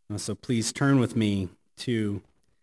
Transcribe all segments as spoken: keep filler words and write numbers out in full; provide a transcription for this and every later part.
Uh, So please turn with me to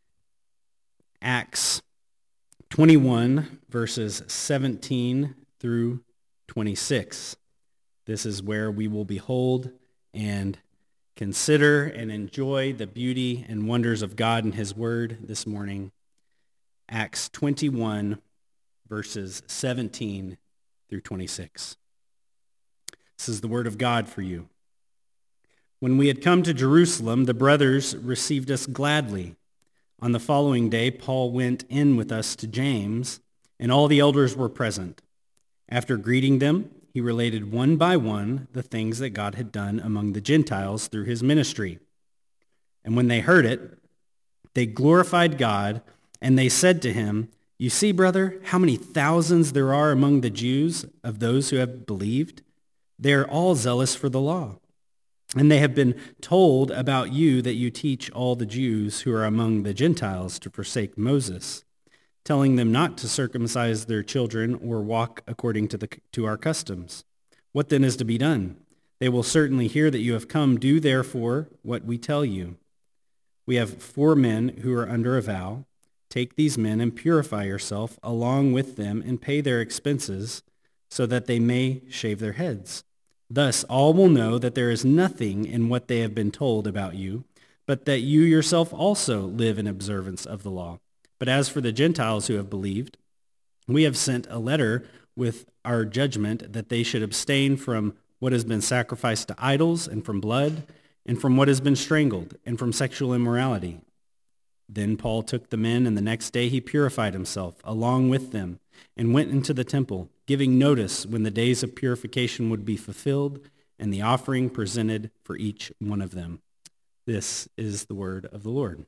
Acts twenty-one, verses seventeen through twenty-six. This is where we will behold and consider and enjoy the beauty and wonders of God and his word this morning. Acts twenty-one, verses seventeen through twenty-six. This is the word of God for you. When we had come to Jerusalem, the brothers received us gladly. On the following day, Paul went in with us to James, and all the elders were present. After greeting them, he related one by one the things that God had done among the Gentiles through his ministry. And when they heard it, they glorified God, and they said to him, "You see, brother, how many thousands there are among the Jews of those who have believed? They are all zealous for the law. And they have been told about you that you teach all the Jews who are among the Gentiles to forsake Moses, telling them not to circumcise their children or walk according to the to our customs. What then is to be done? They will certainly hear that you have come. Do therefore what we tell you. We have four men who are under a vow. Take these men and purify yourself along with them and pay their expenses so that they may shave their heads. Thus all will know that there is nothing in what they have been told about you, but that you yourself also live in observance of the law. But as for the Gentiles who have believed, we have sent a letter with our judgment that they should abstain from what has been sacrificed to idols and from blood and from what has been strangled and from sexual immorality." Then Paul took the men, and the next day he purified himself along with them and went into the temple, giving notice when the days of purification would be fulfilled and the offering presented for each one of them. This is the word of the Lord.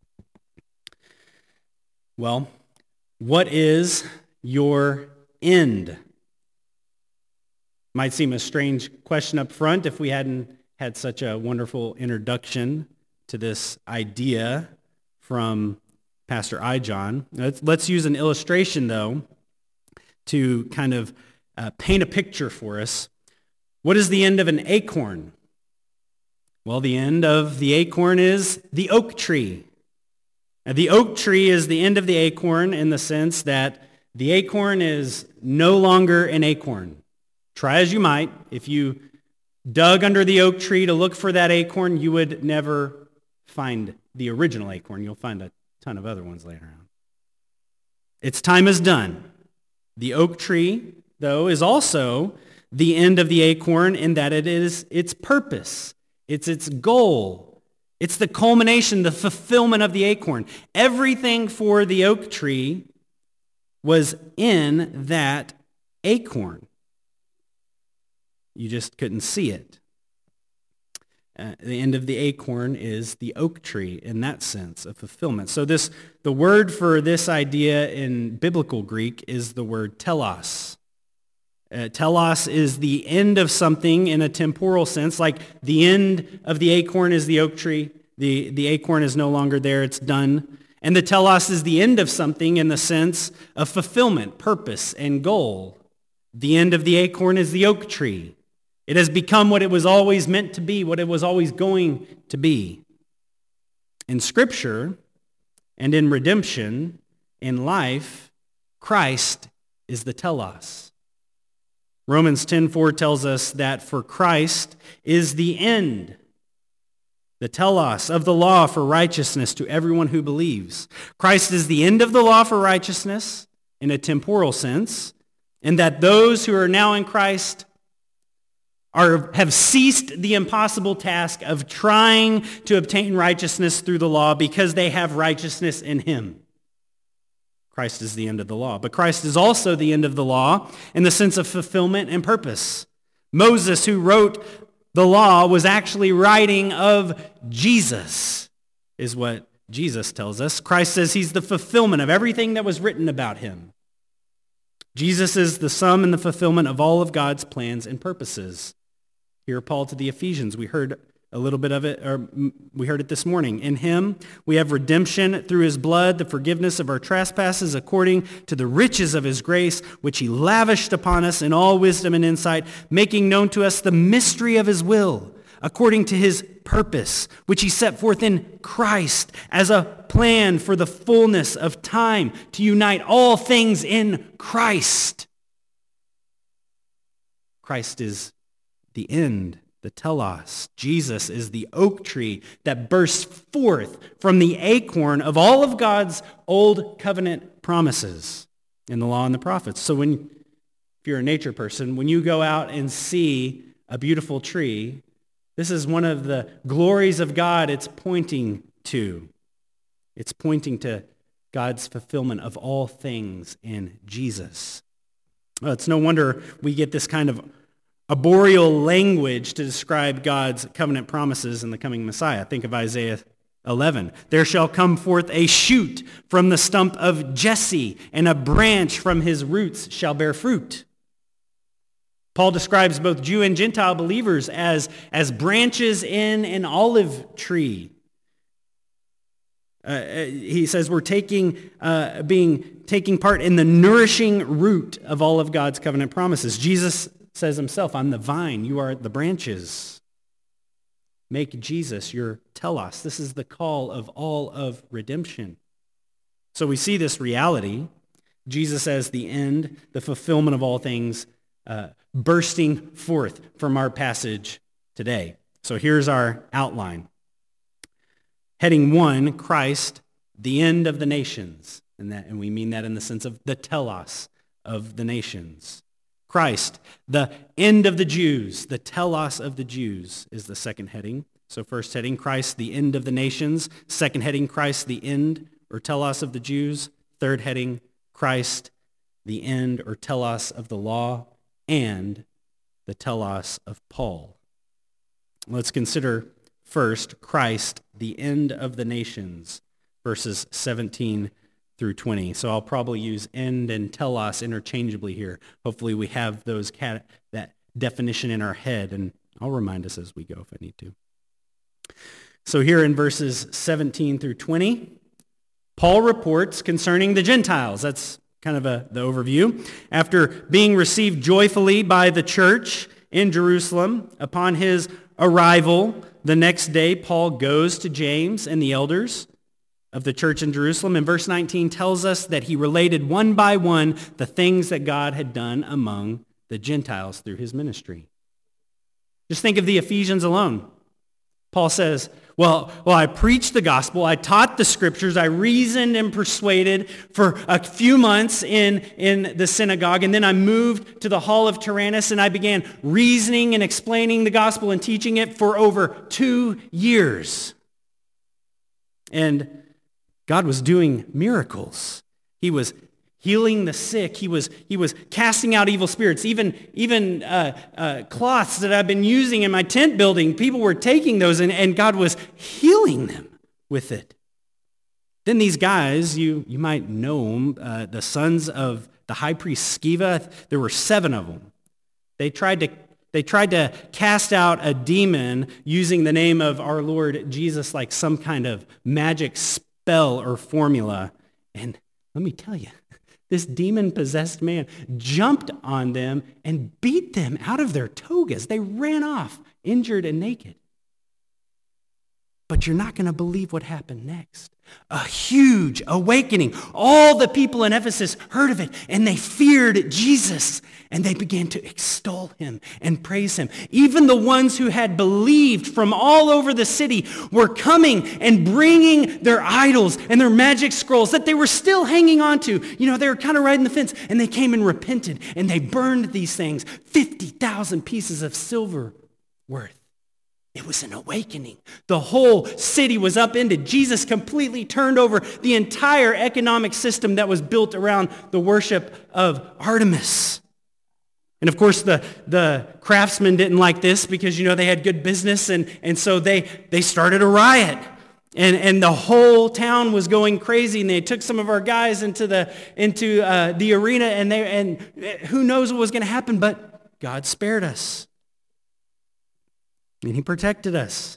Well, what is your end? Might seem a strange question up front if we hadn't had such a wonderful introduction to this idea from Pastor Ijon. Let's, let's use an illustration, though, to kind of uh, paint a picture for us. What is the end of an acorn? Well, the end of the acorn is the oak tree. Now, the oak tree is the end of the acorn in the sense that the acorn is no longer an acorn. Try as you might, if you dug under the oak tree to look for that acorn, you would never find the original acorn. You'll find a ton of other ones later on. Its time is done. The oak tree, though, is also the end of the acorn in that it is its purpose. It's its goal. It's the culmination, the fulfillment of the acorn. Everything for the oak tree was in that acorn. You just couldn't see it. Uh, the end of the acorn is the oak tree in that sense of fulfillment. So this, the word for this idea in biblical Greek is the word telos. Uh, telos is the end of something in a temporal sense, like the end of the acorn is the oak tree. The, the acorn is no longer there, it's done. And the telos is the end of something in the sense of fulfillment, purpose, and goal. The end of the acorn is the oak tree. It has become what it was always meant to be, what it was always going to be. In Scripture and in redemption, in life, Christ is the telos. Romans ten four tells us that for Christ is the end, the telos of the law for righteousness to everyone who believes. Christ is the end of the law for righteousness in a temporal sense, and that those who are now in Christ Are, have ceased the impossible task of trying to obtain righteousness through the law because they have righteousness in him. Christ is the end of the law. But Christ is also the end of the law in the sense of fulfillment and purpose. Moses, who wrote the law, was actually writing of Jesus, is what Jesus tells us. Christ says he's the fulfillment of everything that was written about him. Jesus is the sum and the fulfillment of all of God's plans and purposes. Here, Paul to the Ephesians, we heard a little bit of it, or we heard it this morning. In him, we have redemption through his blood, the forgiveness of our trespasses according to the riches of his grace, which he lavished upon us in all wisdom and insight, making known to us the mystery of his will, according to his purpose, which he set forth in Christ as a plan for the fullness of time to unite all things in Christ. Christ is the end, the telos. Jesus is the oak tree that bursts forth from the acorn of all of God's old covenant promises in the law and the prophets. So when, if you're a nature person, when you go out and see a beautiful tree, this is one of the glories of God it's pointing to. It's pointing to God's fulfillment of all things in Jesus. Well, it's no wonder we get this kind of arboreal language to describe God's covenant promises in the coming Messiah. Think of Isaiah eleven. There shall come forth a shoot from the stump of Jesse, and a branch from his roots shall bear fruit. Paul describes both Jew and Gentile believers as, as branches in an olive tree. Uh, he says we're taking, uh, being, taking part in the nourishing root of all of God's covenant promises. Jesus says himself, I'm the vine, you are the branches. Make Jesus your telos. This is the call of all of redemption. So we see this reality, Jesus as the end, the fulfillment of all things, uh, bursting forth from our passage today. So here's our outline. Heading one, Christ, the end of the nations. And, that, and we mean that in the sense of the telos of the nations. Christ, the end of the Jews, the telos of the Jews is the second heading. So first heading, Christ, the end of the nations. Second heading, Christ, the end or telos of the Jews. Third heading, Christ, the end or telos of the law and the telos of Paul. Let's consider first Christ, the end of the nations, verses seventeen through twenty. So I'll probably use end and telos interchangeably here. Hopefully we have those cat- that definition in our head, and I'll remind us as we go if I need to. So here in verses seventeen through twenty, Paul reports concerning the Gentiles. That's kind of a, the overview. After being received joyfully by the church in Jerusalem, upon his arrival, the next day Paul goes to James and the elders of the church in Jerusalem. And verse nineteen tells us that he related one by one the things that God had done among the Gentiles through his ministry. Just think of the Ephesians alone. Paul says, well, well, I preached the gospel, I taught the scriptures, I reasoned and persuaded for a few months in, in the synagogue, and then I moved to the hall of Tyrannus and I began reasoning and explaining the gospel and teaching it for over two years. And God was doing miracles. He was healing the sick. He was, he was casting out evil spirits. Even, even uh, uh, cloths that I've been using in my tent building, people were taking those and, and God was healing them with it. Then these guys, you, you might know them, uh, the sons of the high priest Sceva, there were seven of them. They tried to They tried to cast out a demon using the name of our Lord Jesus like some kind of magic spell or formula. And let me tell you, this demon-possessed man jumped on them and beat them out of their togas. They ran off, injured and naked. But you're not going to believe what happened next. A huge awakening. All the people in Ephesus heard of it, and they feared Jesus, and they began to extol him and praise him. Even the ones who had believed from all over the city were coming and bringing their idols and their magic scrolls that they were still hanging on to. You know, they were kind of riding the fence, and they came and repented, and they burned these things, fifty thousand pieces of silver worth. It was an awakening. The whole city was upended. Jesus completely turned over the entire economic system that was built around the worship of Artemis. And of course, the, the craftsmen didn't like this because, you know, they had good business, and, and so they, they started a riot. And, and the whole town was going crazy, and they took some of our guys into the, into, uh, the arena, and, they, and who knows what was going to happen, but God spared us. And he protected us.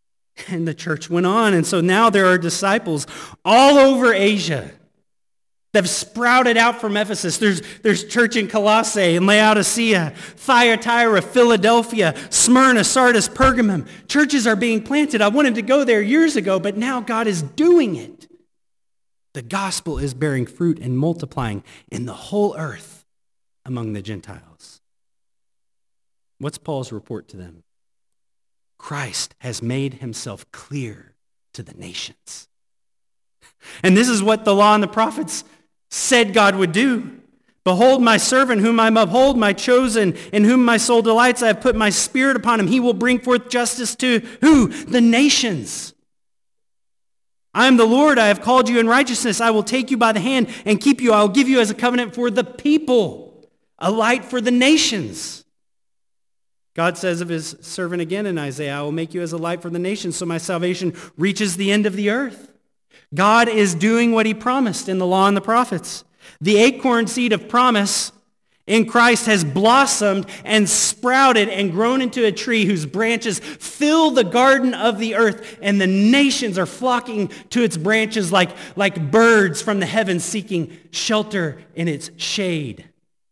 And the church went on. And so now there are disciples all over Asia. that have sprouted out from Ephesus. There's, there's church in Colossae and Laodicea, Thyatira, Philadelphia, Smyrna, Sardis, Pergamum. Churches are being planted. I wanted to go there years ago, but now God is doing it. The gospel is bearing fruit and multiplying in the whole earth among the Gentiles. What's Paul's report to them? Christ has made himself clear to the nations. And this is what the law and the prophets said God would do. Behold, my servant whom I uphold, my chosen, in whom my soul delights. I have put my spirit upon him. He will bring forth justice to who? The nations. I am the Lord. I have called you in righteousness. I will take you by the hand and keep you. I will give you as a covenant for the people, a light for the nations. God says of his servant again in Isaiah, I will make you as a light for the nations, so my salvation reaches the end of the earth. God is doing what he promised in the law and the prophets. The acorn seed of promise in Christ has blossomed and sprouted and grown into a tree whose branches fill the garden of the earth, and the nations are flocking to its branches like, like birds from the heavens seeking shelter in its shade.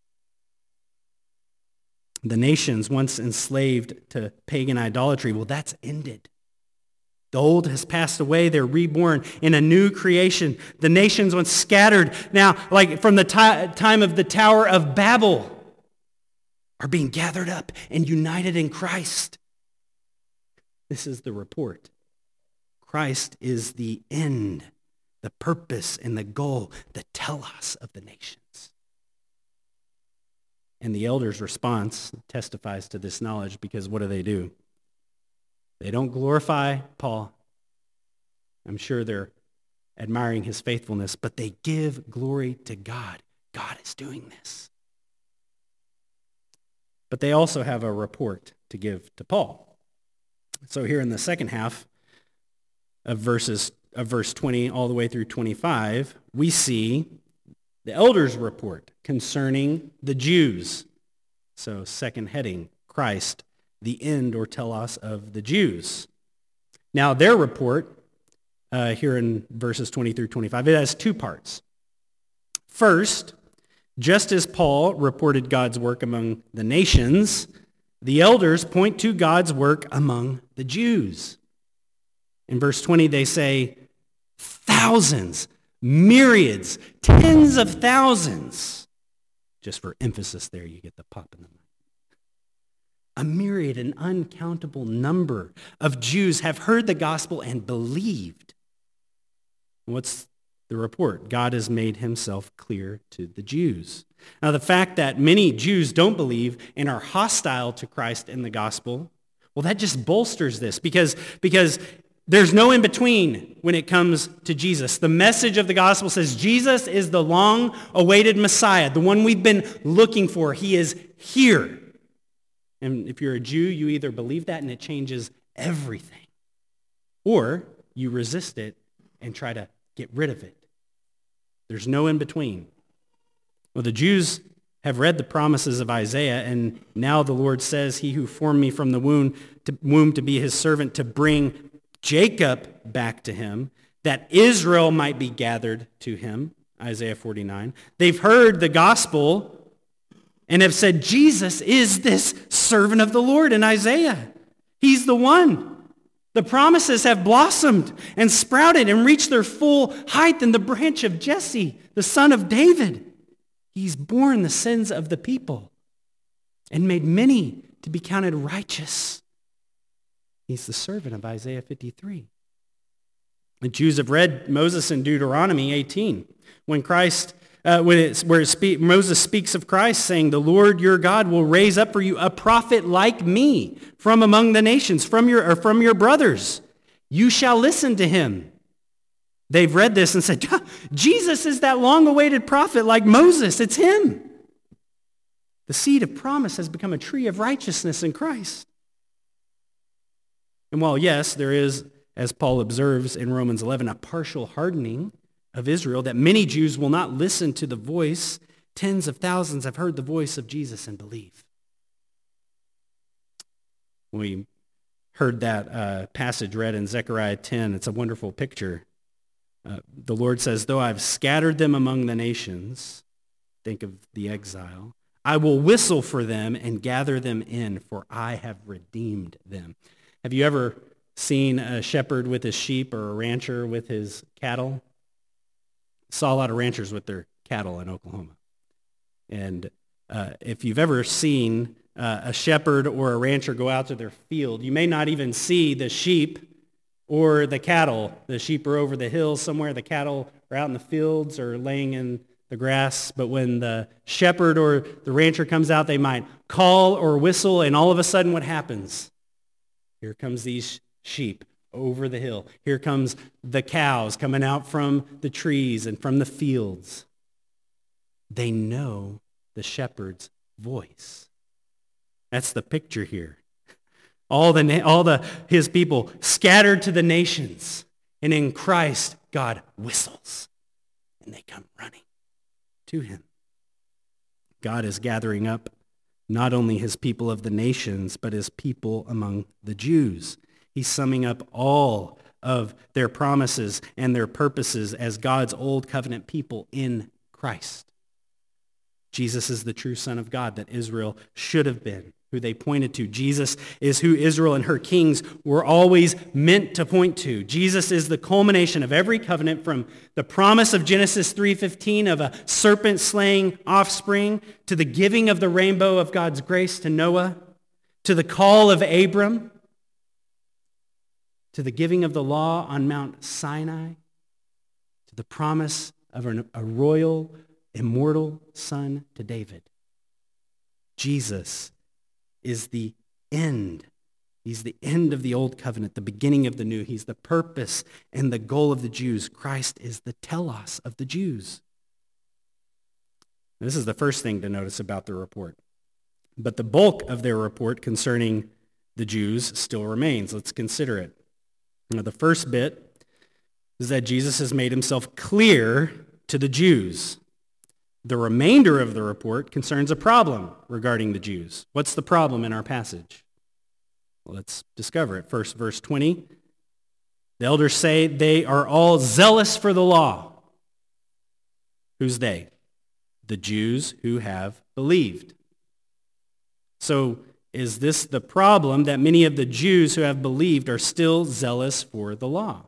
The nations once enslaved to pagan idolatry, well, that's ended. The old has passed away. They're reborn in a new creation. The nations once scattered, now, like from the t- time of the Tower of Babel, are being gathered up and united in Christ. This is the report. Christ is the end, the purpose, and the goal, the telos of the nations. And the elders' response testifies to this knowledge, because what do they do? They don't glorify Paul. I'm sure they're admiring his faithfulness, but they give glory to God. God is doing this. But they also have a report to give to Paul. So here in the second half of verses of verse twenty all the way through twenty-five, we see the elders' report concerning the Jews. So second heading, Christ, the end or telos of the Jews. Now their report, uh, here in verses twenty through twenty-five, it has two parts. First, just as Paul reported God's work among the nations, the elders point to God's work among the Jews. In verse twenty, they say, thousands, myriads, tens of thousands. Just for emphasis there, you get the pop in the mind. A myriad, an uncountable number of Jews have heard the gospel and believed. What's the report? God has made himself clear to the Jews. Now, the fact that many Jews don't believe and are hostile to Christ and the gospel, well, that just bolsters this, because, because there's no in-between when it comes to Jesus. The message of the gospel says Jesus is the long-awaited Messiah, the one we've been looking for. He is here. And if you're a Jew, you either believe that and it changes everything, or you resist it and try to get rid of it. There's no in-between. Well, the Jews have read the promises of Isaiah, and now the Lord says, he who formed me from the womb to, womb to be his servant, to bring Jacob back to him, that Israel might be gathered to him, Isaiah forty-nine. They've heard the gospel and have said, Jesus is this servant of the Lord in Isaiah. He's the one. The promises have blossomed and sprouted and reached their full height in the branch of Jesse, the son of David. He's borne the sins of the people and made many to be counted righteous. He's the servant of Isaiah fifty-three. The Jews have read Moses in Deuteronomy eighteen, when Christ, uh, when it's, where it speak, Moses speaks of Christ, saying, "The Lord your God will raise up for you a prophet like me from among the nations, from your or from your brothers. You shall listen to him." They've read this and said, Jesus is that long-awaited prophet like Moses. It's him. The seed of promise has become a tree of righteousness in Christ. And while, yes, there is, as Paul observes in Romans eleven, a partial hardening of Israel, that many Jews will not listen to the voice, tens of thousands have heard the voice of Jesus and believe. We heard that uh, passage read in Zechariah ten. It's a wonderful picture Uh, the Lord says, though I've scattered them among the nations, think of the exile, I will whistle for them and gather them in, for I have redeemed them. Have you ever seen a shepherd with his sheep or a rancher with his cattle? Saw a lot of ranchers with their cattle in Oklahoma. And uh, if you've ever seen uh, a shepherd or a rancher go out to their field, you may not even see the sheep or the cattle. The sheep are over the hills somewhere. The cattle are out in the fields or laying in the grass. But when the shepherd or the rancher comes out, they might call or whistle, and all of a sudden what happens? Here comes these sheep over the hill. Here comes the cows coming out from the trees and from the fields. They know the shepherd's voice. That's the picture here. All the all the his people scattered to the nations, and in Christ God whistles, and they come running to him. God is gathering up not only his people of the nations, but his people among the Jews. He's summing up all of their promises and their purposes as God's old covenant people in Christ. Jesus is the true Son of God that Israel should have been, who they pointed to. Jesus is who Israel and her kings were always meant to point to. Jesus is the culmination of every covenant, from the promise of Genesis three fifteen of a serpent-slaying offspring, to the giving of the rainbow of God's grace to Noah, to the call of Abram, to the giving of the law on Mount Sinai, to the promise of a royal, immortal son to David. Jesus is the end. He's the end of the old covenant, the beginning of the new. He's the purpose and the goal of the Jews. Christ is the telos of the Jews. This is the first thing to notice about the report. But the bulk of their report concerning the Jews still remains. Let's consider it. Now, the first bit is that Jesus has made himself clear to the Jews. The remainder of the report concerns a problem regarding the Jews. What's the problem in our passage? Well, let's discover it. First, verse twenty. The elders say they are all zealous for the law. Who's they? The Jews who have believed. So, is this the problem, that many of the Jews who have believed are still zealous for the law?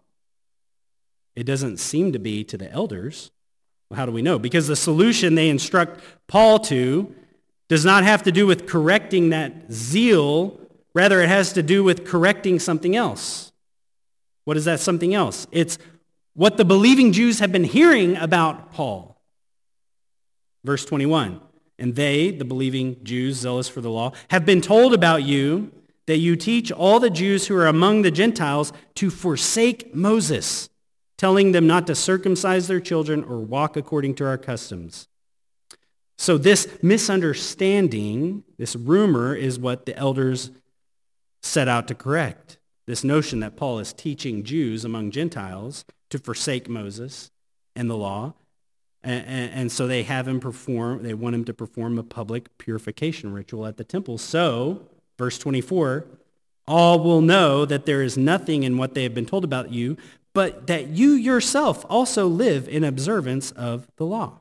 It doesn't seem to be to the elders. Well, how do we know? Because the solution they instruct Paul to does not have to do with correcting that zeal. Rather, it has to do with correcting something else. What is that something else? It's what the believing Jews have been hearing about Paul. Verse twenty-one. And they, the believing Jews, zealous for the law, have been told about you that you teach all the Jews who are among the Gentiles to forsake Moses, telling them not to circumcise their children or walk according to our customs. So this misunderstanding, this rumor, is what the elders set out to correct. This notion that Paul is teaching Jews among Gentiles to forsake Moses and the law. And, and, and so they have him perform, they want him to perform a public purification ritual at the temple. So, verse twenty-four, all will know that there is nothing in what they have been told about you, but that you yourself also live in observance of the law.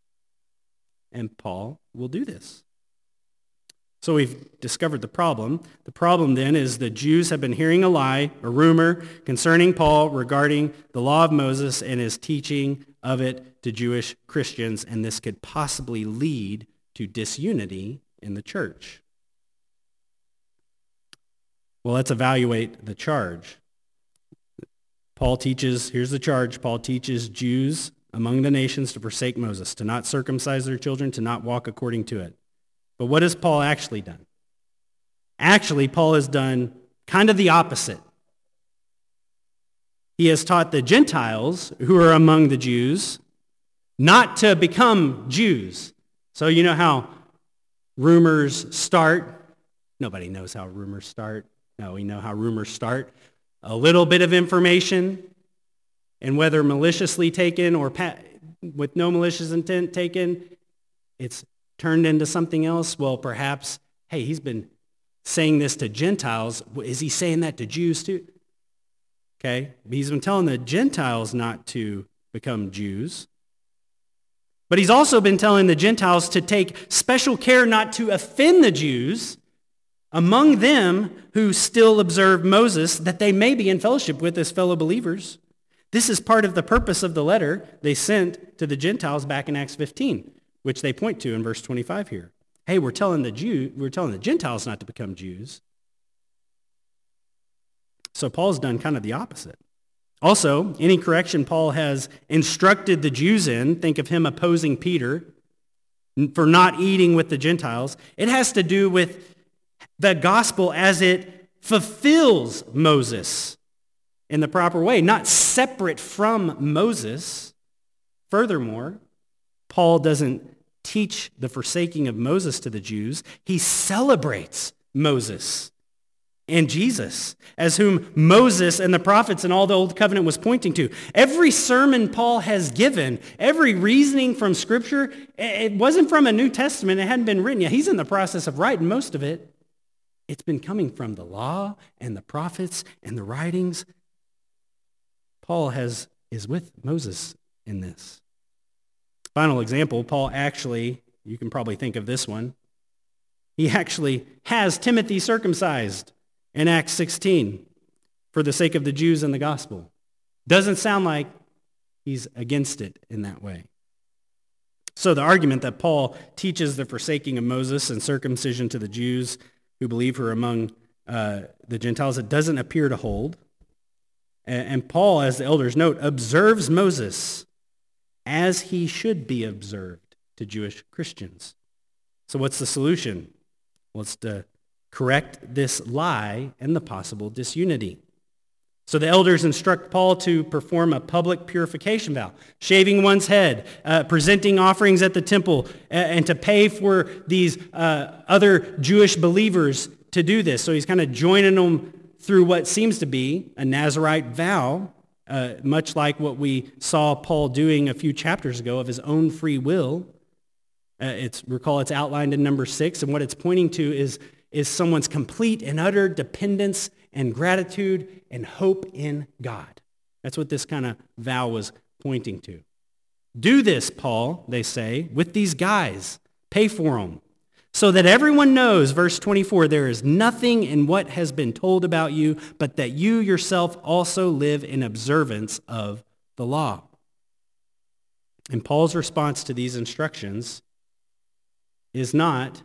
And Paul will do this. So we've discovered the problem. The problem then is the Jews have been hearing a lie, a rumor concerning Paul regarding the law of Moses and his teaching of it to Jewish Christians, and this could possibly lead to disunity in the church. Well, let's evaluate the charge. Paul teaches, here's the charge, Paul teaches Jews among the nations to forsake Moses, to not circumcise their children, to not walk according to it. But what has Paul actually done? Actually, Paul has done kind of the opposite. He has taught the Gentiles who are among the Jews not to become Jews. So you know how rumors start? Nobody knows how rumors start. No, we know how rumors start. A little bit of information, and whether maliciously taken or pa- with no malicious intent taken, it's turned into something else. Well, perhaps, hey, he's been saying this to Gentiles. Is he saying that to Jews too? Okay, he's been telling the Gentiles not to become Jews. But he's also been telling the Gentiles to take special care not to offend the Jews among them who still observe Moses, that they may be in fellowship with as fellow believers. This is part of the purpose of the letter they sent to the Gentiles back in Acts fifteen, which they point to in verse twenty-five here. Hey, we're telling the Jew, we're telling the Gentiles not to become Jews. So Paul's done kind of the opposite. Also, any correction Paul has instructed the Jews in, think of him opposing Peter for not eating with the Gentiles, it has to do with the gospel as it fulfills Moses in the proper way, not separate from Moses. Furthermore, Paul doesn't teach the forsaking of Moses to the Jews. He celebrates Moses and Jesus, as whom Moses and the prophets and all the Old Covenant was pointing to. Every sermon Paul has given, every reasoning from Scripture, it wasn't from a New Testament. It hadn't been written yet. He's in the process of writing most of it. It's been coming from the law and the prophets and the writings. Paul has is with Moses in this. Final example, Paul actually, you can probably think of this one, he actually has Timothy circumcised in Acts sixteen for the sake of the Jews and the gospel. Doesn't sound like he's against it in that way. So the argument that Paul teaches the forsaking of Moses and circumcision to the Jews who believe are among uh, the Gentiles, it doesn't appear to hold. And, and Paul, as the elders note, observes Moses as he should be observed to Jewish Christians. So what's the solution? Well, it's to correct this lie and the possible disunity. So the elders instruct Paul to perform a public purification vow, shaving one's head, uh, presenting offerings at the temple, uh, and to pay for these uh, other Jewish believers to do this. So he's kind of joining them through what seems to be a Nazirite vow, uh, much like what we saw Paul doing a few chapters ago of his own free will. Uh, it's recall it's outlined in number six, and what it's pointing to is is someone's complete and utter dependence and gratitude and hope in God. That's what this kind of vow was pointing to. Do this, Paul, they say, with these guys. Pay for them. So that everyone knows, verse twenty-four, there is nothing in what has been told about you, but that you yourself also live in observance of the law. And Paul's response to these instructions is not,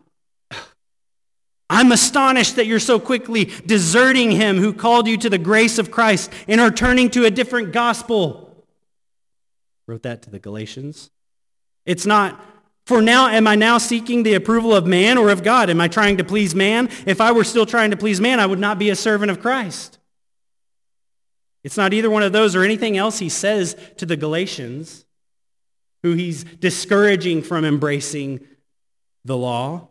I'm astonished that you're so quickly deserting him who called you to the grace of Christ and are turning to a different gospel. Wrote that to the Galatians. It's not, for now, am I now seeking the approval of man or of God? Am I trying to please man? If I were still trying to please man, I would not be a servant of Christ. It's not either one of those or anything else he says to the Galatians, who he's discouraging from embracing the law,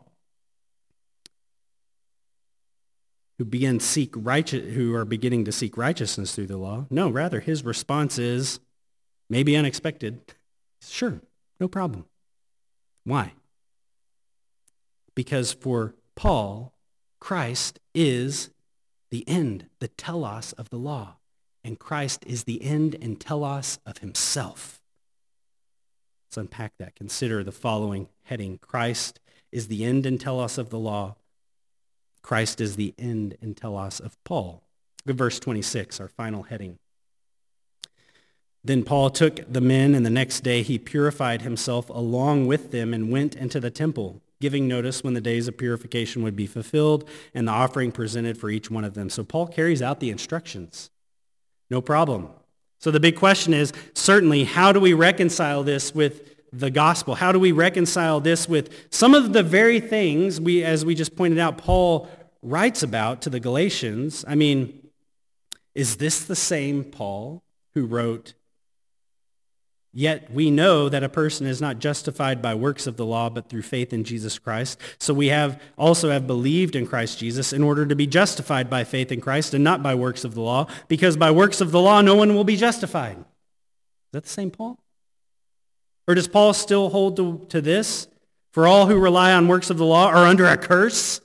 who begin seek righteous, who are beginning to seek righteousness through the law. No, rather, his response is maybe unexpected. Sure, no problem. Why? Because for Paul, Christ is the end, the telos of the law, and Christ is the end and telos of himself. Let's unpack that. Consider the following heading. Christ is the end and telos of the law. Christ is the end and telos of Paul. Look at verse twenty-six, our final heading. Then Paul took the men, and the next day he purified himself along with them and went into the temple, giving notice when the days of purification would be fulfilled and the offering presented for each one of them. So Paul carries out the instructions. No problem. So the big question is, certainly, how do we reconcile this with the gospel? How do we reconcile this with some of the very things we, as we just pointed out, Paul writes about to the Galatians? I mean, is this the same Paul who wrote, yet we know that a person is not justified by works of the law, but through faith in Jesus Christ. So we have also have believed in Christ Jesus in order to be justified by faith in Christ and not by works of the law, because by works of the law no one will be justified. Is that the same Paul? Or does Paul still hold to, to this? For all who rely on works of the law are under a curse?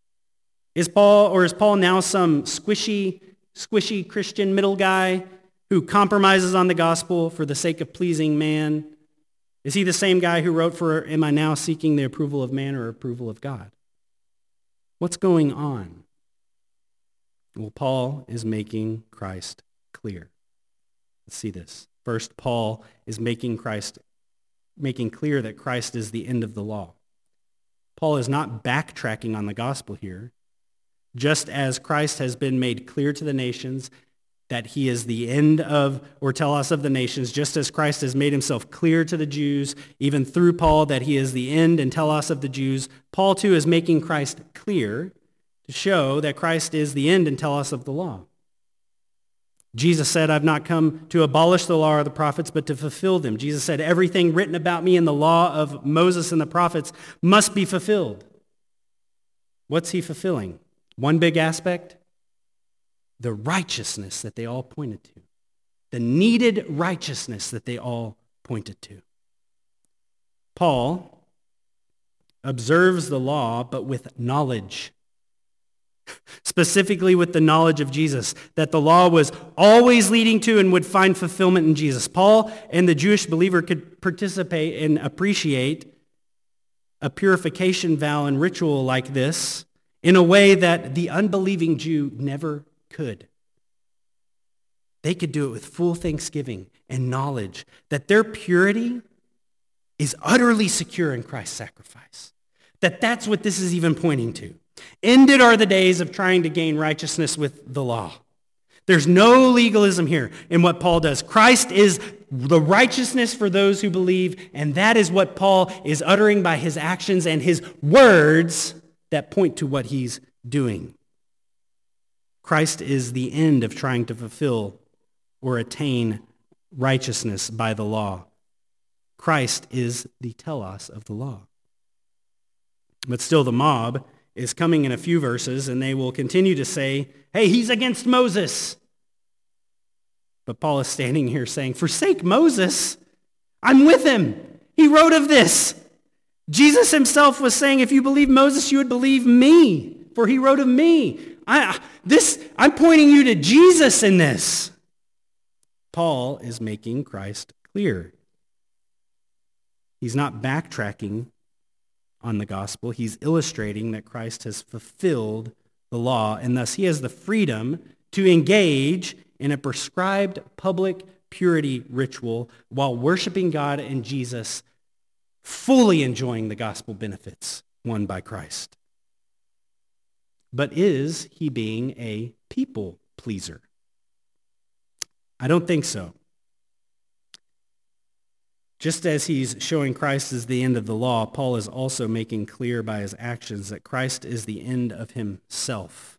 Is Paul, or is Paul now some squishy, squishy Christian middle guy who compromises on the gospel for the sake of pleasing man? Is he the same guy who wrote for, am I now seeking the approval of man or approval of God? What's going on? Well, Paul is making Christ clear. Let's see this. First, Paul is making Christ, making clear that Christ is the end of the law. Paul is not backtracking on the gospel here. Just as Christ has been made clear to the nations that he is the end of, or telos of the nations, just as Christ has made himself clear to the Jews, even through Paul, that he is the end and telos of the Jews, Paul too is making Christ clear to show that Christ is the end and telos of the law. Jesus said, I've not come to abolish the law or the prophets, but to fulfill them. Jesus said, everything written about me in the law of Moses and the prophets must be fulfilled. What's he fulfilling? One big aspect, the righteousness that they all pointed to. The needed righteousness that they all pointed to. Paul observes the law, but with knowledge. Specifically with the knowledge of Jesus, that the law was always leading to and would find fulfillment in Jesus. Paul and the Jewish believer could participate and appreciate a purification vow and ritual like this in a way that the unbelieving Jew never could. They could do it with full thanksgiving and knowledge that their purity is utterly secure in Christ's sacrifice. That that's what this is even pointing to. Ended are the days of trying to gain righteousness with the law. There's no legalism here in what Paul does. Christ is the righteousness for those who believe, and that is what Paul is uttering by his actions and his words that point to what he's doing. Christ is the end of trying to fulfill or attain righteousness by the law. Christ is the telos of the law. But still the mob is coming in a few verses, and they will continue to say, hey, he's against Moses. But Paul is standing here saying, forsake Moses. I'm with him. He wrote of this. Jesus himself was saying, if you believe Moses, you would believe me, for he wrote of me. I, this, I'm pointing you to Jesus in this. Paul is making Christ clear. He's not backtracking on the gospel. He's illustrating that Christ has fulfilled the law, and thus he has the freedom to engage in a prescribed public purity ritual while worshiping God and Jesus, fully enjoying the gospel benefits won by Christ. But is he being a people pleaser? I don't think so. Just as he's showing Christ as the end of the law, Paul is also making clear by his actions that Christ is the end of himself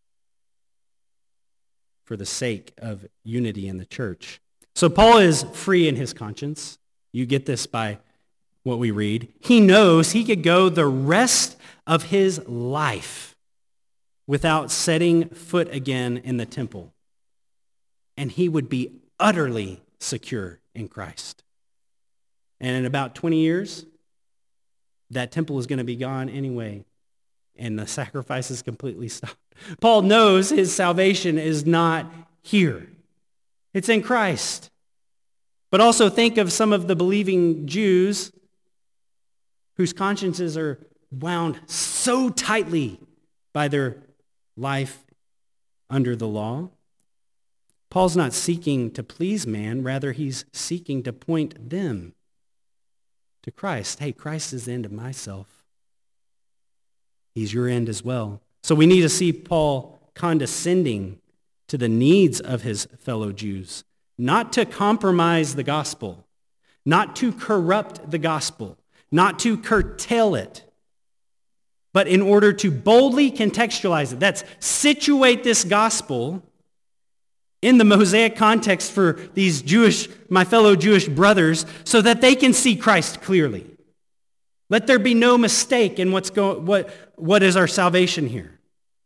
for the sake of unity in the church. So Paul is free in his conscience. You get this by what we read. He knows he could go the rest of his life without setting foot again in the temple, and he would be utterly secure in Christ. And in about twenty years, that temple is going to be gone anyway, and the sacrifice is completely stopped. Paul knows his salvation is not here. It's in Christ. But also think of some of the believing Jews whose consciences are wound so tightly by their life under the law. Paul's not seeking to please man, rather he's seeking to point them to Christ. Hey, Christ is the end of myself. He's your end as well. So we need to see Paul condescending to the needs of his fellow Jews, not to compromise the gospel, not to corrupt the gospel, not to curtail it, but in order to boldly contextualize it. That's situate this gospel in the Mosaic context for these Jewish, my fellow Jewish brothers, so that they can see Christ clearly. Let there be no mistake in what's going, what, what is our salvation here.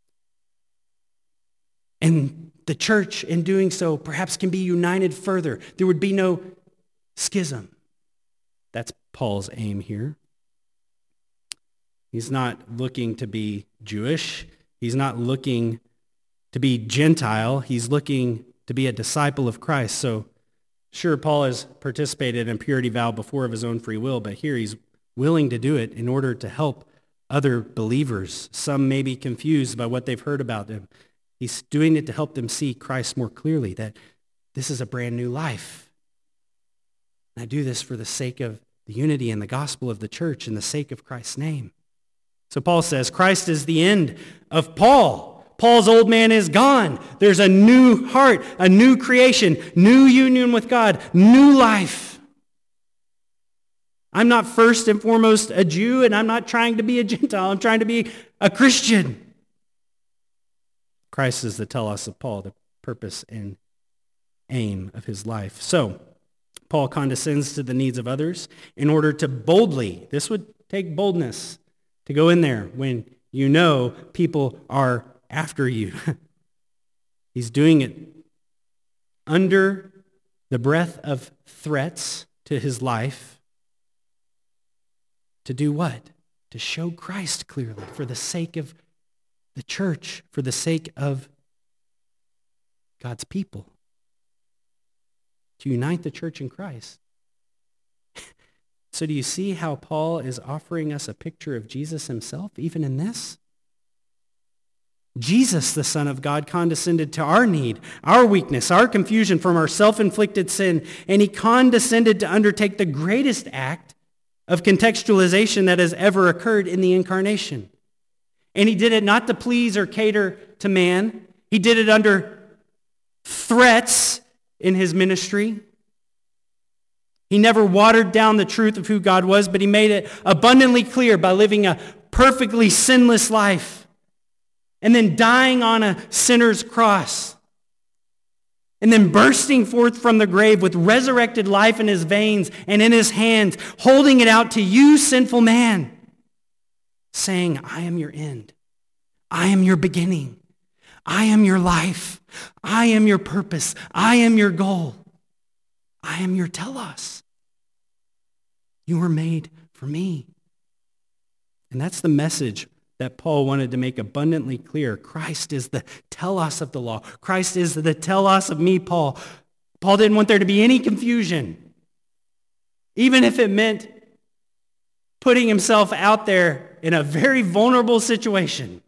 And the church, in doing so, perhaps can be united further. There would be no schism. That's Paul's aim here. He's not looking to be Jewish. He's not looking to be Gentile. He's looking to be a disciple of Christ. So sure, Paul has participated in purity vow before of his own free will, but here he's willing to do it in order to help other believers. Some may be confused by what they've heard about him. He's doing it to help them see Christ more clearly, that this is a brand new life. And I do this for the sake of the unity and the gospel of the church and the sake of Christ's name. So Paul says, Christ is the end of Paul. Paul's old man is gone. There's a new heart, a new creation, new union with God, new life. I'm not first and foremost a Jew, and I'm not trying to be a Gentile. I'm trying to be a Christian. Christ is the telos of Paul, the purpose and aim of his life. So, Paul condescends to the needs of others in order to boldly, this would take boldness, to go in there when you know people are after you. He's doing it under the breath of threats to his life. To do what? To show Christ clearly for the sake of the church, for the sake of God's people. To unite the church in Christ. So do you see how Paul is offering us a picture of Jesus himself, even in this? Jesus, the Son of God, condescended to our need, our weakness, our confusion from our self-inflicted sin, and he condescended to undertake the greatest act of contextualization that has ever occurred in the incarnation. And he did it not to please or cater to man. He did it under threats in his ministry. He never watered down the truth of who God was, but he made it abundantly clear by living a perfectly sinless life and then dying on a sinner's cross and then bursting forth from the grave with resurrected life in his veins and in his hands, holding it out to you, sinful man, saying, I am your end. I am your beginning. I am your life. I am your purpose. I am your goal. I am your telos. You were made for me. And that's the message that Paul wanted to make abundantly clear. Christ is the telos of the law. Christ is the telos of me, Paul. Paul didn't want there to be any confusion, even if it meant putting himself out there in a very vulnerable situation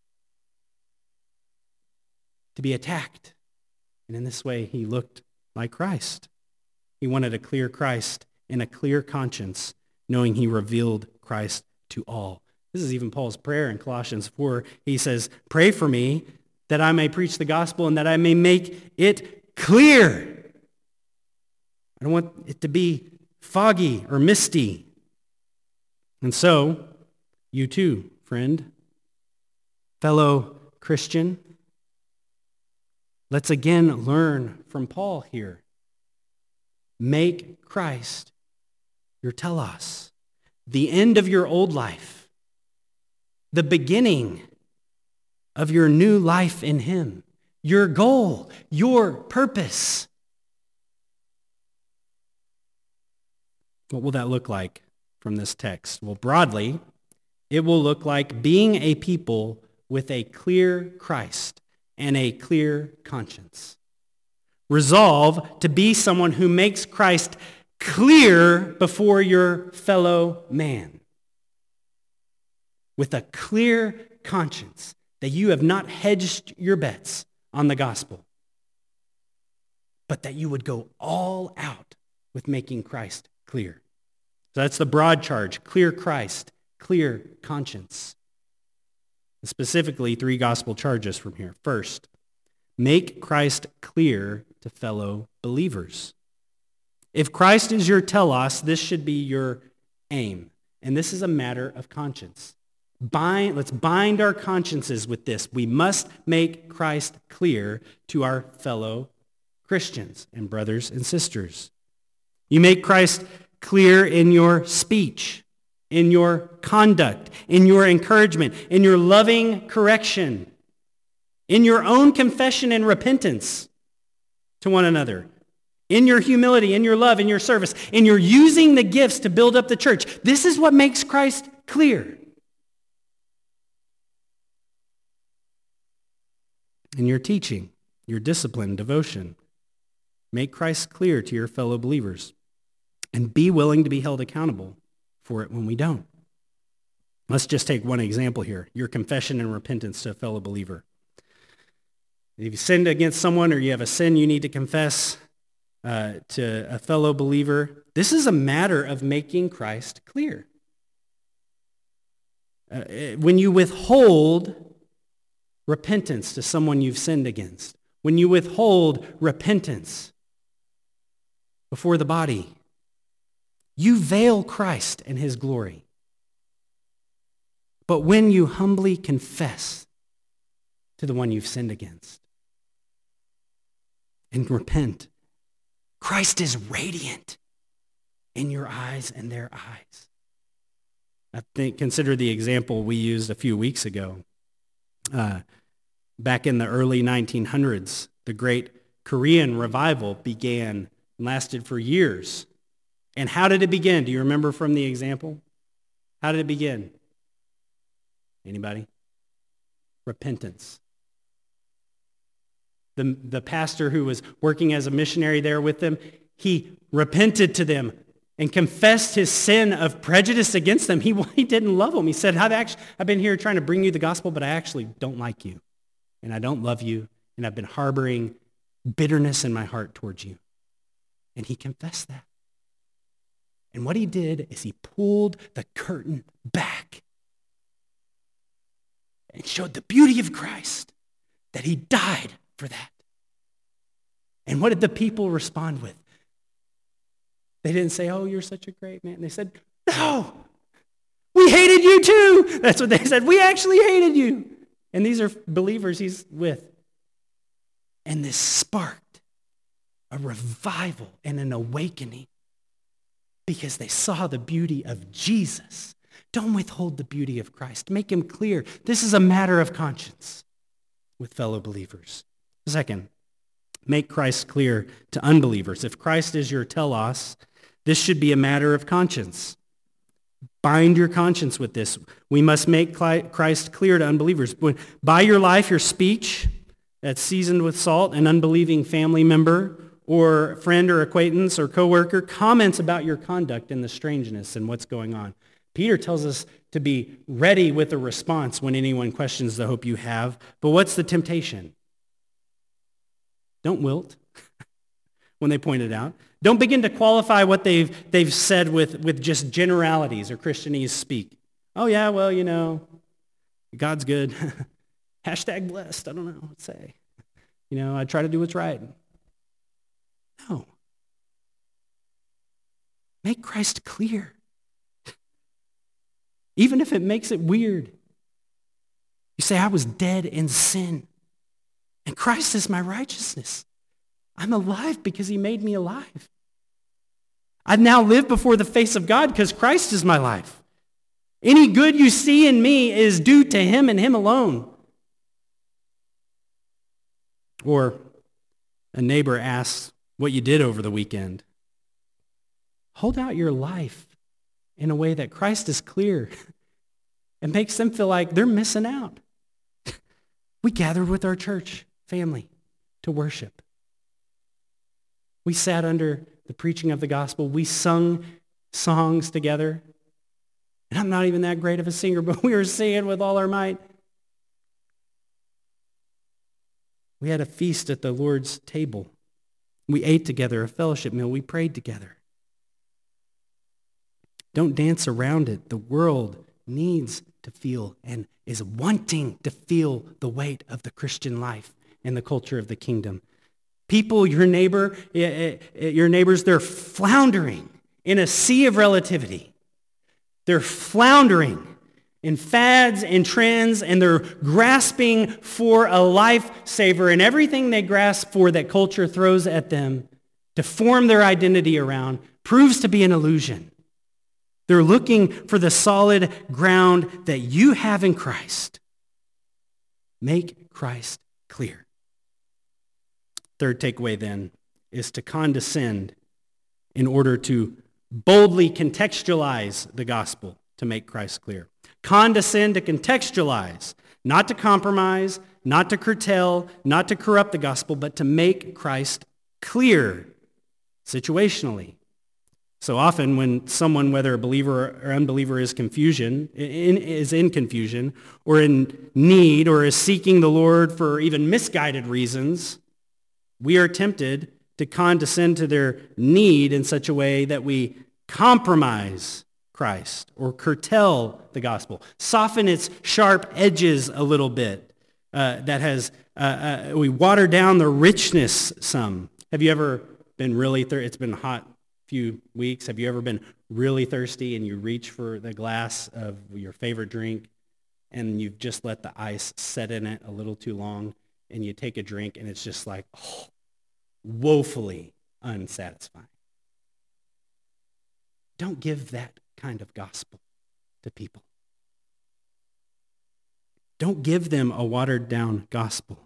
to be attacked. And in this way, he looked like Christ. He wanted a clear Christ and a clear conscience, knowing he revealed Christ to all. This is even Paul's prayer in Colossians four. He says, pray for me that I may preach the gospel and that I may make it clear. I don't want it to be foggy or misty. And so, you too, friend, fellow Christian, let's again learn from Paul here. Make Christ your telos, the end of your old life, the beginning of your new life in him, your goal, your purpose. What will that look like from this text? Well, broadly, it will look like being a people with a clear Christ and a clear conscience. Resolve to be someone who makes Christ clear before your fellow man. With a clear conscience that you have not hedged your bets on the gospel, but that you would go all out with making Christ clear. So that's the broad charge, clear Christ, clear conscience. And specifically, three gospel charges from here. First, make Christ clear to fellow believers. If Christ is your telos, this should be your aim. And this is a matter of conscience. Bind, let's bind our consciences with this. We must make Christ clear to our fellow Christians and brothers and sisters. You make Christ clear in your speech, in your conduct, in your encouragement, in your loving correction, in your own confession and repentance to one another, in your humility, in your love, in your service, in your using the gifts to build up the church. This is what makes Christ clear. In your teaching, your discipline, devotion. Make Christ clear to your fellow believers, and be willing to be held accountable for it when we don't. Let's just take one example here, your confession and repentance to a fellow believer. If you sinned against someone or you have a sin you need to confess uh, to a fellow believer, this is a matter of making Christ clear. Uh, when you withhold repentance to someone you've sinned against, when you withhold repentance before the body, you veil Christ and his glory. But when you humbly confess to the one you've sinned against and repent, Christ is radiant in your eyes and their eyes. I think, consider the example we used a few weeks ago. Uh, back in the early nineteen hundreds, the great Korean revival began and lasted for years. And how did it begin? Do you remember from the example? How did it begin? Anybody? Repentance. The, the pastor who was working as a missionary there with them, he repented to them and confessed his sin of prejudice against them. He, he didn't love them. He said, I've, actually, I've been here trying to bring you the gospel, but I actually don't like you. And I don't love you. And I've been harboring bitterness in my heart towards you. And he confessed that. And what he did is he pulled the curtain back and showed the beauty of Christ, that he died for that. And what did the people respond with? They didn't say, oh, you're such a great man. They said, no, we hated you too. That's what they said. We actually hated you. And these are believers he's with. And this sparked a revival and an awakening because they saw the beauty of Jesus. Don't withhold the beauty of Christ. Make him clear. This is a matter of conscience with fellow believers. Second, make Christ clear to unbelievers. If Christ is your telos, this should be a matter of conscience. Bind your conscience with this. We must make Christ clear to unbelievers. By your life, your speech that's seasoned with salt, an unbelieving family member or friend or acquaintance or coworker comments about your conduct and the strangeness and what's going on. Peter tells us to be ready with a response when anyone questions the hope you have. But what's the temptation? Don't wilt when they point it out. Don't begin to qualify what they've, they've said with, with just generalities or Christianese speak. Oh, yeah, well, you know, God's good. Hashtag blessed. I don't know what to say. You know, I try to do what's right. No. Make Christ clear. Even if it makes it weird. You say, I was dead in sin, and Christ is my righteousness. I'm alive because he made me alive. I now live before the face of God because Christ is my life. Any good you see in me is due to him and him alone. Or a neighbor asks what you did over the weekend. Hold out your life in a way that Christ is clear and makes them feel like they're missing out. We gathered with our church family to worship. We sat under the preaching of the gospel. We sung songs together. And I'm not even that great of a singer, but we were singing with all our might. We had a feast at the Lord's table. We ate together, a fellowship meal. We prayed together. Don't dance around it. The world needs to feel and is wanting to feel the weight of the Christian life and the culture of the kingdom. People, your neighbor, your neighbors, they're floundering in a sea of relativity. They're floundering in fads and trends, and they're grasping for a lifesaver, and everything they grasp for that culture throws at them to form their identity around proves to be an illusion. They're looking for the solid ground that you have in Christ. Make Christ clear. Third takeaway then is to condescend in order to boldly contextualize the gospel to make Christ clear. Condescend to contextualize, not to compromise, not to curtail, not to corrupt the gospel, but to make Christ clear situationally. So often when someone, whether a believer or unbeliever, is confusion, in, is in confusion or in need or is seeking the Lord for even misguided reasons, we are tempted to condescend to their need in such a way that we compromise Christ or curtail the gospel, soften its sharp edges a little bit. Uh, that has, uh, uh, we water down the richness some. Have you ever been really thirsty? It's been a hot few weeks. Have you ever been really thirsty and you reach for the glass of your favorite drink and you've just let the ice set in it a little too long and you take a drink and it's just like, oh, woefully unsatisfying? Don't give that kind of gospel to people. Don't give them a watered-down gospel.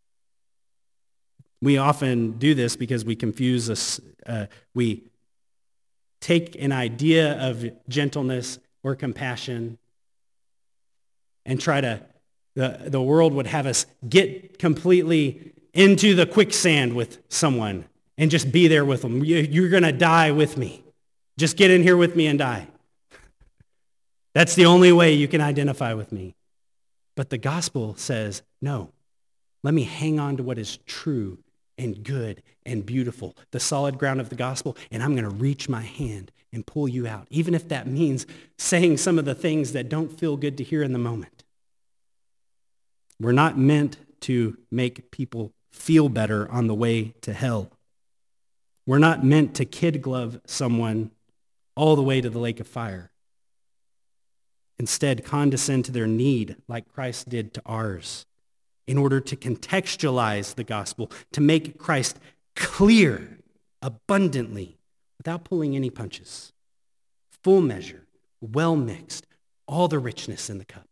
We often do this because we confuse us. Uh, we take an idea of gentleness or compassion and try to, the, the world would have us get completely into the quicksand with someone and just be there with them. You, you're going to die with me. Just get in here with me and die. That's the only way you can identify with me. But the gospel says, no, let me hang on to what is true and good and beautiful, the solid ground of the gospel, and I'm going to reach my hand and pull you out, even if that means saying some of the things that don't feel good to hear in the moment. We're not meant to make people feel better on the way to hell. We're not meant to kid glove someone all the way to the lake of fire. Instead, condescend to their need like Christ did to ours in order to contextualize the gospel, to make Christ clear abundantly without pulling any punches. Full measure, well mixed, all the richness in the cup.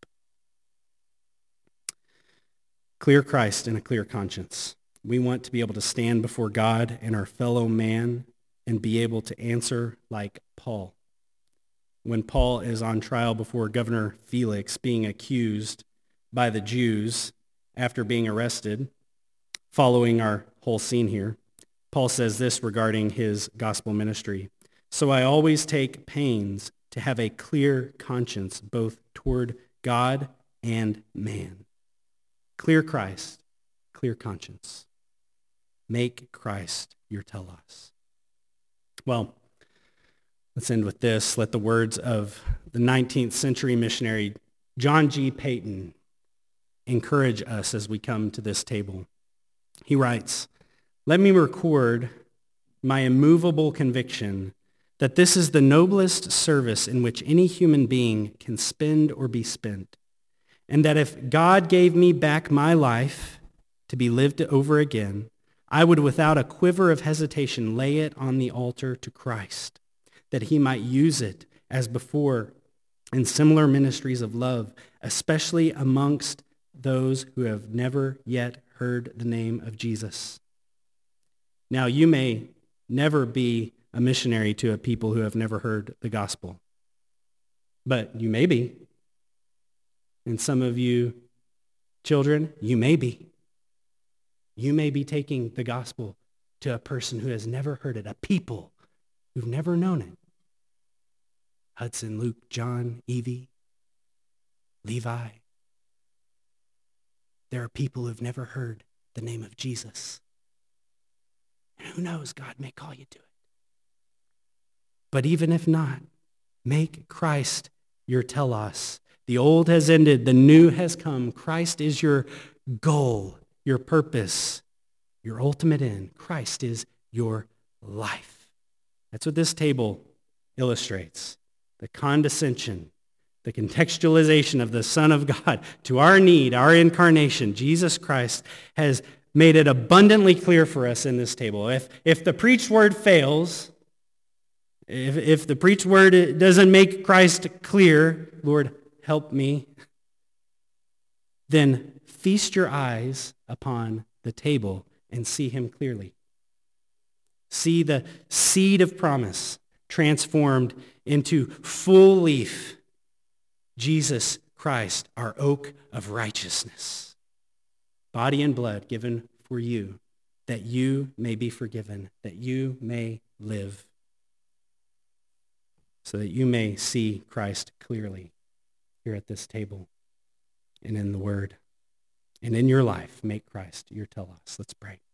Clear Christ and a clear conscience. We want to be able to stand before God and our fellow man and be able to answer like Paul. When Paul is on trial before Governor Felix, being accused by the Jews after being arrested, following our whole scene here, Paul says this regarding his gospel ministry. So I always take pains to have a clear conscience both toward God and man. Clear Christ, clear conscience. Make Christ your telos. Well, let's end with this. Let the words of the nineteenth century missionary John G. Paton encourage us as we come to this table. He writes, "Let me record my immovable conviction that this is the noblest service in which any human being can spend or be spent, and that if God gave me back my life to be lived over again, I would without a quiver of hesitation lay it on the altar to Christ, that he might use it as before in similar ministries of love, especially amongst those who have never yet heard the name of Jesus." Now, you may never be a missionary to a people who have never heard the gospel, but you may be. And some of you children, you may be. You may be taking the gospel to a person who has never heard it, a people who've never known it. Hudson, Luke, John, Evie, Levi. There are people who've never heard the name of Jesus. And who knows, God may call you to it. But even if not, make Christ your telos. The old has ended, the new has come. Christ is your goal, your purpose, your ultimate end. Christ is your life. That's what this table illustrates. The condescension, the contextualization of the Son of God to our need, our incarnation. Jesus Christ has made it abundantly clear for us in this table. If, if the preached word fails, if, if the preached word doesn't make Christ clear, Lord, help me, then feast your eyes upon the table and see him clearly. See the seed of promise transformed into full leaf. Jesus Christ, our oak of righteousness. body and blood given for you, that you may be forgiven, that you may live, so that you may see Christ clearly here at this table and in the Word. And in your life, make Christ your telos. Let's pray.